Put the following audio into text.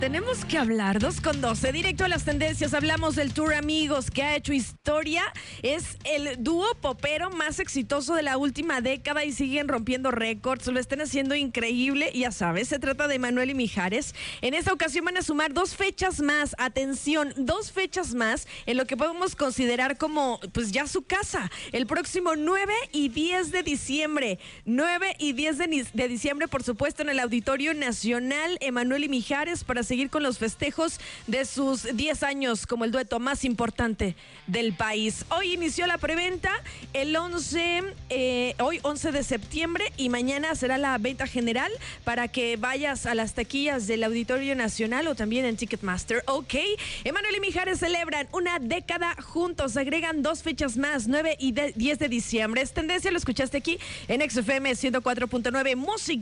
Tenemos que hablar 2:12, directo a las tendencias. Hablamos del Tour Amigos, que ha hecho historia. Es el dúo popero más exitoso de la última década y siguen rompiendo récords. Lo están haciendo increíble. Y ya sabes, se trata de Emanuel y Mijares. En esta ocasión van a sumar 2 fechas más. Atención, 2 fechas más en lo que podemos considerar como, pues ya su casa. El próximo 9 y 10 de diciembre. 9 y 10 de diciembre, por supuesto, en el Auditorio Nacional. Emanuel y Mijares para seguir con los festejos de sus 10 años como el dueto más importante del país. Hoy inició la preventa, hoy 11 de septiembre, y mañana será la venta general para que vayas a las taquillas del Auditorio Nacional o también en Ticketmaster. Ok, Emanuel y Mijares celebran una década juntos, agregan 2 fechas más, 9 y 10 de diciembre. Es tendencia, lo escuchaste aquí en XFM 104.9 Música.